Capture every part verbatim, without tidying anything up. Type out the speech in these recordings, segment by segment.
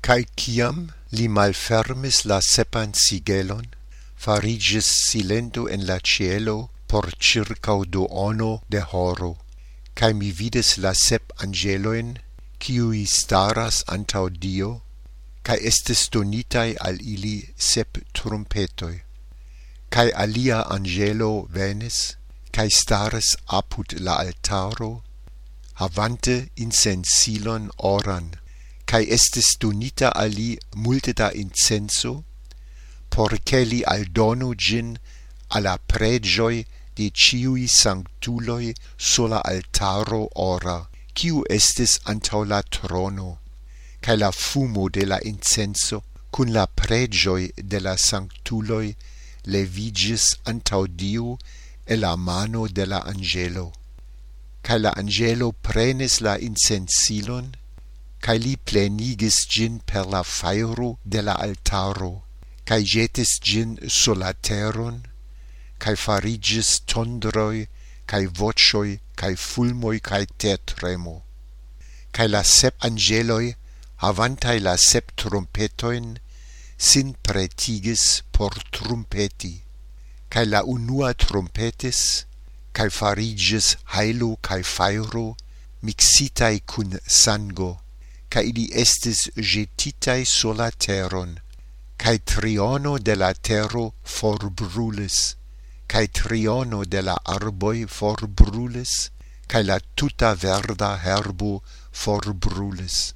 Cae ciam li malfermis la sepan sigelon, farigis silento en la cielo por circau duono de horo, cae mi vides la sep angeloin, ciui staras antau Dio, cae estes donitai al ili sep trumpetoi. Cae alia angelo venis, cae staris apud la altaro, havante incensilon oran, cae estis donita ali multe da incenso, porce li aldonu gin alla pregioi de ciui sanctuloi sola altaro ora, ciu estis antau la trono, cae la fumo de la incenso, cun la pregioi de la sanctuloi, levigis antau Dio e la mano de la angelo. Cae la angelo prenis la incensilon, cae li plenigis gin per la fairo de la altaro, cae jetis gin sur la teron, cae farigis tondroi, cae vocioi, cae fulmoi, cae tertremo. Cae la sep angeloi, havantai la sep trumpetoin, sin pretigis por trumpeti. Cae la unua trumpetis, cae farigis hailo cae fairo, mixitai cun sango, cae ili estis jetitai sur la teron, cae triono de la tero forbrulis, cae triono de la arboi forbrulis, cae la tuta verda herbo forbrulis.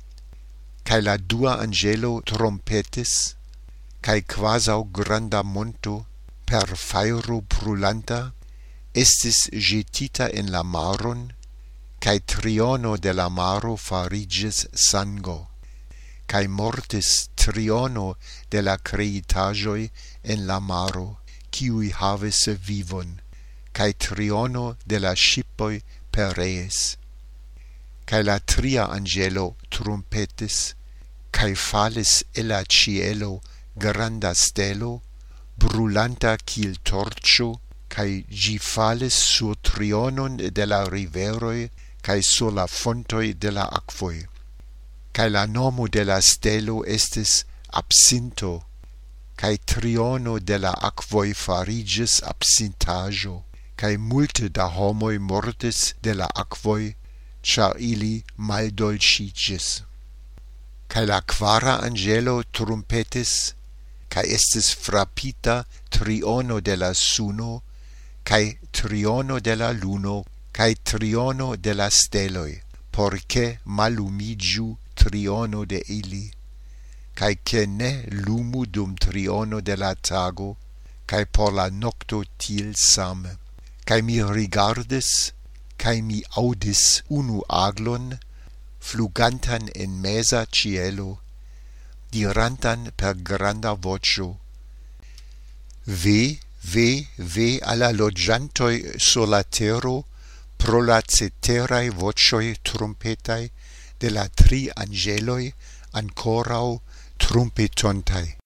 Cae la dua angelo trompetis, cae quasau granda monto, per fairo brulanta, estis jetita en la maron, cae triono de la maro farigis sango, cae mortis triono de la creitagioi en la maro, ciui havis vivon, cae triono de la shipoi pereis. Cae la tria angelo trumpetis, cae falis e la cielo granda stelo, brulanta cil torcio, cae gi falis sur trionon de la riveroi, cae sur la fontoi de la aquoi. Cae la nomo de la stelo estis absinto, cae triono de la aquoi farigis absintajo, cae multe da homoi mortis de la aquoi, char ili maldolcigis. Cae la quara angelo trumpetis, cae estis frapita triono de la suno, cae triono de la luno, cae triono de la steloi, porce malumigiu triono de ili, cae che ne lumu dum triono de la tago, cae por la nocto til same. Cae mi rigardis, cae mi audis unu aglon, flugantan en mesa cielo, dirantan per granda vocio: Ve, ve, ve alla logiantoi sur la tero, pro la ceterae vocioi trumpetai de la tri angeloi ancorau trumpetontai.